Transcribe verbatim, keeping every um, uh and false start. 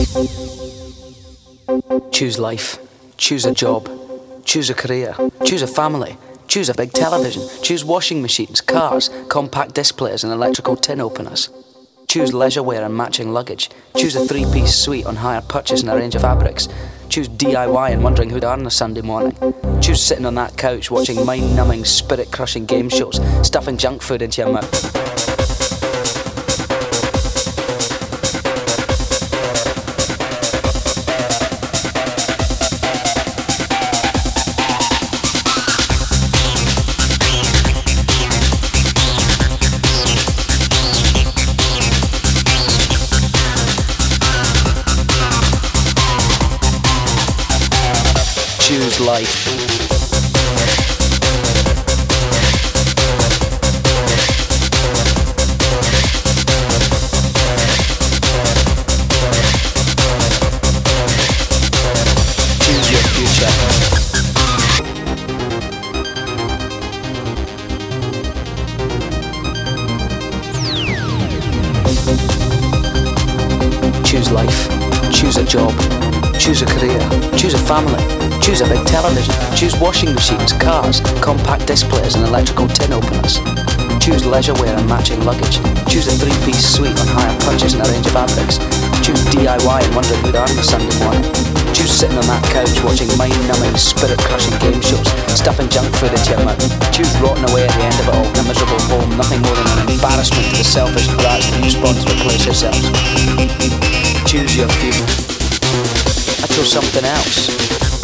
Choose life. Choose a job. Choose a career. Choose a family. Choose a big television. Choose washing machines, cars, compact displays and electrical tin openers. Choose leisure wear and matching luggage. Choose a three-piece suite on hire purchase and a range of fabrics. Choose D I Y and wondering who'd earn a Sunday morning. Choose sitting on that couch watching mind-numbing, spirit-crushing game shows, stuffing junk food into your mouth. Choose life. Choose your future. Choose life. Choose a job. Choose a career. Choose a family. Choose a big television. Choose washing machines, cars, compact displays and electrical tin openers. Choose leisure wear and matching luggage. Choose a three-piece suite on hire purchase and a range of fabrics. Choose D I Y and wondering who'd earn a Sunday morning. Choose sitting on that couch watching mind-numbing, spirit-crushing game shows, stuffing junk food into your mouth. Choose rotting away at the end of it all in a miserable home, nothing more than an embarrassment to the selfish brats that you spawn to replace yourselves. Choose your future. I chose something else.